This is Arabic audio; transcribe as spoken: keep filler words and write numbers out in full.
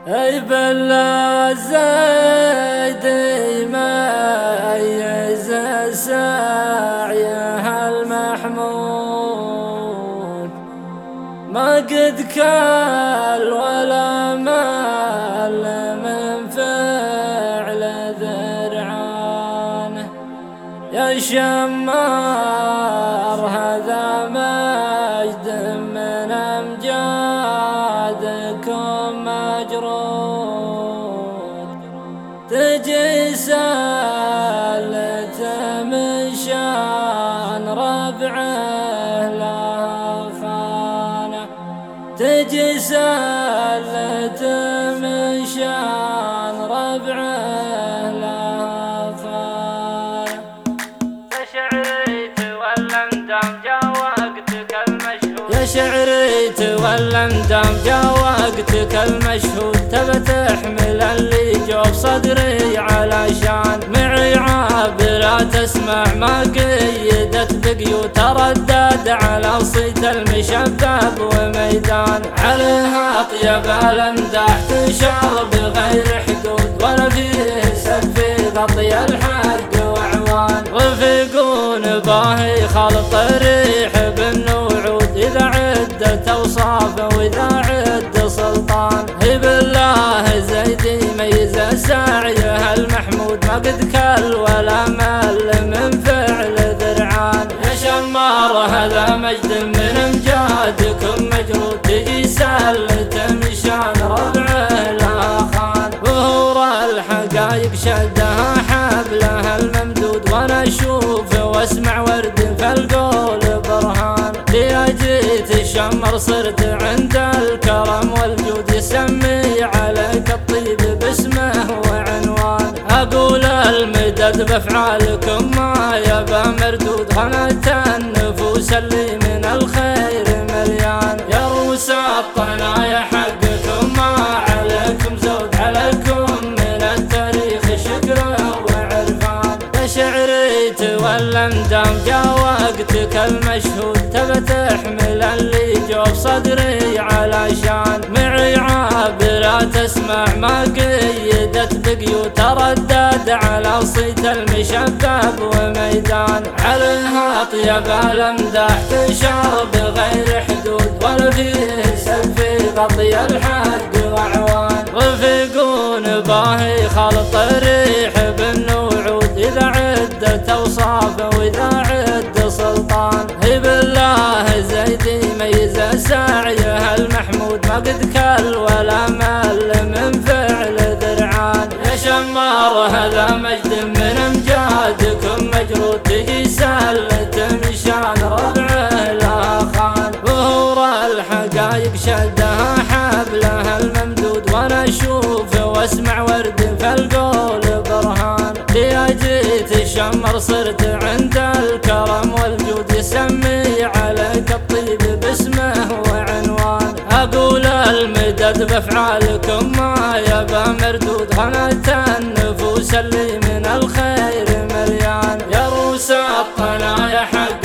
اي بالله زيد يميز سعيه المحمود، ما قد كال ولا مال من فعل ذرعانه. يا شمار هذا مجد من أمجادكم مجرود، تجي سالة من شان ربعه لا خانه، تجي سالة من شان ربعه لا خانه. شعري تولى مدام جا وقتك المشهود، يا شعري تولى مدام جا وقتك المشهود، تبى تحمل اللي جوف صدري علشان معي عابرة تسمع ما قيدت بقيود، تردد على صيت المشبب وميدان، عليها اطيب الامداح تنشر بغير حدود، ولا فيه سفي غطي الحق وعوان، رفيقون باهي خلط ريح بالنوعود، إذا عدت أوصافه وإذا عد سلطان. هي بالله زيد يميز سعيه المحمود، ما قد كل ولا مال من فعل ذرعان. يا شمار هذا مجد من أمجادكم مجرود، تجي سلة مشان ربعه لا خان، ظهور الحقايق شدها حبلها الممدود، وانا اشوف واسمع ورد فالقول برهان. لي جيت الشمر صرت عند الكرم والجود، يسمي عليك الطيب باسمه وعنوان، اقول المدد بافعالكم ما يبى مردود، غنت النفوس اللي من الخير مليان. يا روس الطنايا حقكم ما عليكم زود، عليكم من التاريخ شكره وعرفان. يا شعري تولى مدام جا وقتك المشهود، تبى تحمل اللي جوف صدري علشان معي عابرة تسمع ما قيدت بقيود، تردد على صيت المشبب وميدان، عليها اطيب الامداح تنشر بغير حدود، ولا فيه سفي غطي الحق وعوان، رفيقون باهي خلط ريح بالنوعود، إذا عدت أوصافه وإذا عد سلطان. هي بالله زيد يميز سعيه المحمود، ما قد كل ولا مال من فعل ذرعان. يا شمار هذا مجد من أمجادكم مجرود، تجي سلة مشان ربعه لا خان، ظهور الحقايق شدها حبلها الممدود، وانا اشوف واسمع ورد فالقول برهان. لي جيت الشمر صرت عند الكرم والجود، يسمي عليك الطيب باسمه وعنوان، اقول المدد بافعالكم ما يبى مردود، غنت النفوس اللي من الخير مليان. يا روس الطنايا حق